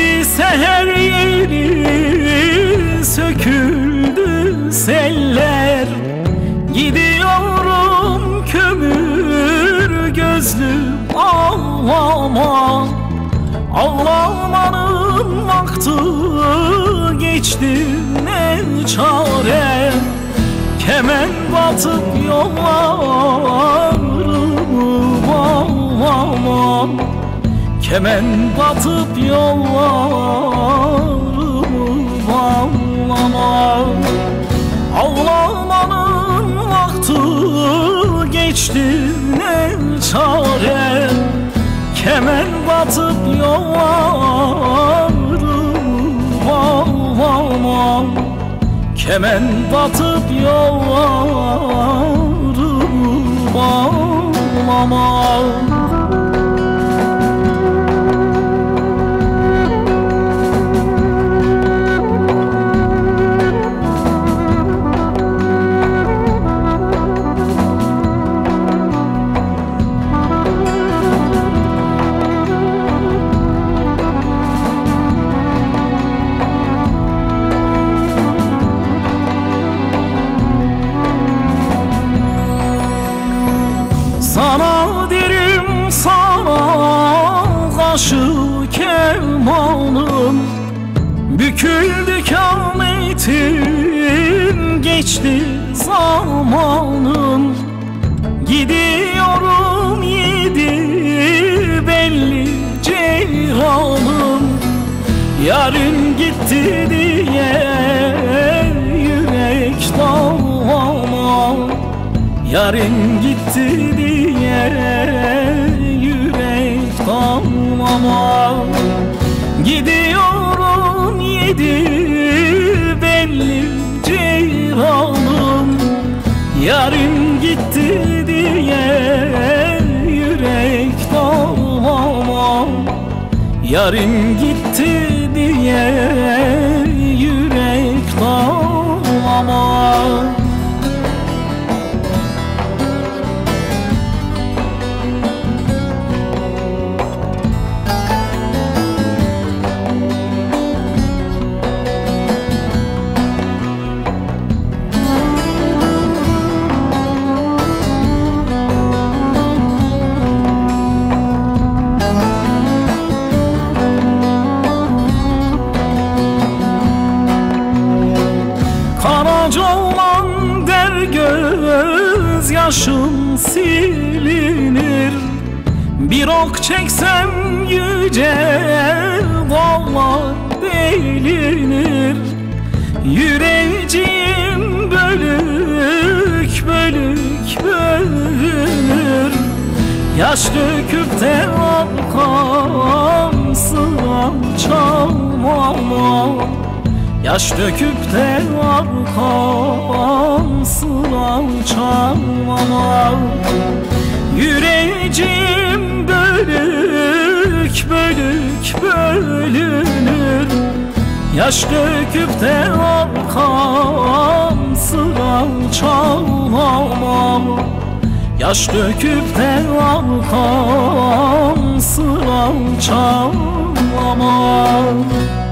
seher yeri söküldü seller. Gidiyorum kömür gözlüm ağlama. Ağlamanın vakti geçti ne çare. Kemen batıp yollarımı bağlama. Kemen batıp yollarımı bağlama. Ağlamanın vakti geçti ne çare. Kemen batıp yollarımı bağlama. Kemen batıp yollarımı bağlama. Sana derim sana kaşı kemanım. Büküldü kâmetim, geçti zamanım. Gidiyorum yedi belli ceyranım. Yarın gitti diye yürek dağlama. Yarın gitti diye yürek dağlama. Gidiyorum yedi belli ceyranım. Yarın gitti diye yürek dağlama. Yarın gitti diye yürek dağlama. Olan der göz yaşım silinir. Bir ok çeksem yüce dağlar delinir. Yüreğim bölük bölük bölünür. Yaş döküp de arkam sıram çalmama. Yaş döküp de arkam sıram çalmama. Yüreğim bölük bölük bölünür. Yaş döküp de arkam sıram çalmama. Yaş döküp de arkam sıram çalmama.